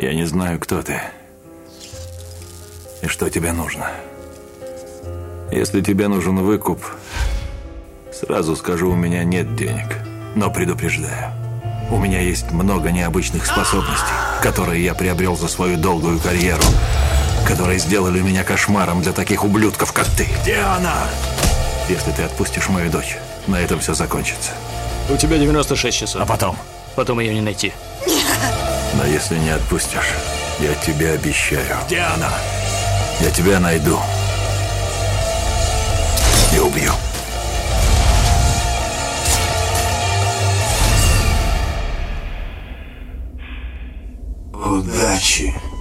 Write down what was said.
Я не знаю, кто ты и что тебе нужно. Если тебе нужен выкуп, сразу скажу, у меня нет денег. Но предупреждаю, у меня есть много необычных способностей, которые я приобрел за свою долгую карьеру, которые сделали меня кошмаром для таких ублюдков, как ты. Где она? Если ты отпустишь мою дочь, на этом все закончится. У тебя 96 часов. А потом? Потом ее не найти. Но если не отпустишь, я тебе обещаю. Где она? Я тебя найду и убью. Удачи.